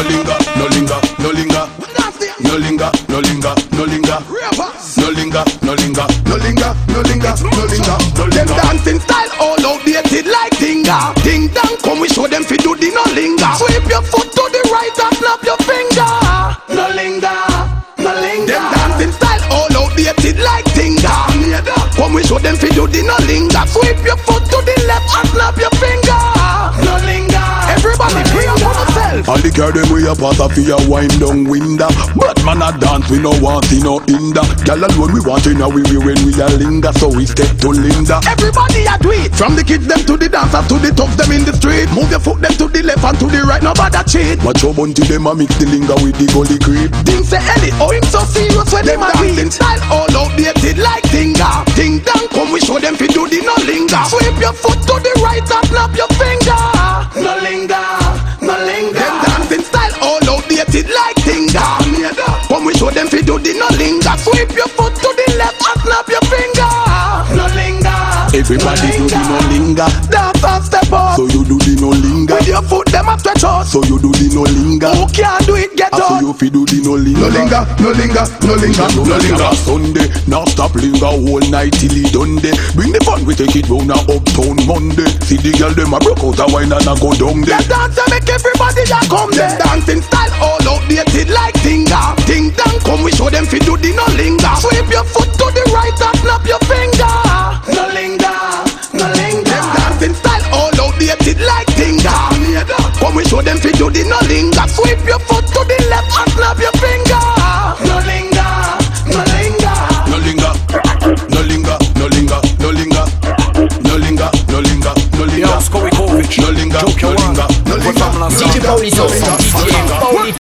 no linger, no linger, no linger, no linger, no linger, no linger, no linger, no linger, no linger, no linger, no linger, no linger. Them dancing style all outdated like dinga. Ding dong, come we show them fi do the no linger. Sweep your foot to the right and snap your finger. No linger, no linger. Them dancing style all outdated like dinga. Come we show them fi do the no linger. Sweep your foot to the left and snap your finger. No linger. Everybody free up on yourself. All the girl them we a pass a fi a wind down window. But man a dance we no want see no hinder. Girl alone we want to know we when we a linger. So we step to Linda. Everybody a do it. From the kids them to the dancers to the tough them in the street. Move your foot them to the left and to the right. Nobody cheat. Watch your bunty them a mix the linger with the gully creep. Things say Ellie, oh him so serious when them a dancing style all outdated like dinga. Ding dong, come we show them fi do the no linger. Sweep your foot to the right and snap your finger. No linger, no linger. Them dancing style all outdated like dinga. Come we show them fi do the no linger. Sweep your foot to the left and snap your finger. No linger. Everybody do the no linger. Dance and step up. So you do the no linger. With your foot them a stretch out. So you do the no linger. Who can't do it get out. So you fi do the no linger. No linger, no linger, no linger, no linger. Sunday, now stop linger all night till it done day. Bring the fun we take it round a uptown Monday. See the girl them a broke out a wine and a go down there. Them dance and make everybody a come there. Dancing style all outdated like dinga. Ding dong, come we show them fi do the no linger. Sweep your foot to the right and snap your finger. No linger, no linger. Them dancing style all outdated like dinga. Come we show them fi do the no linger. Sweep your foot to the left and snap your finger.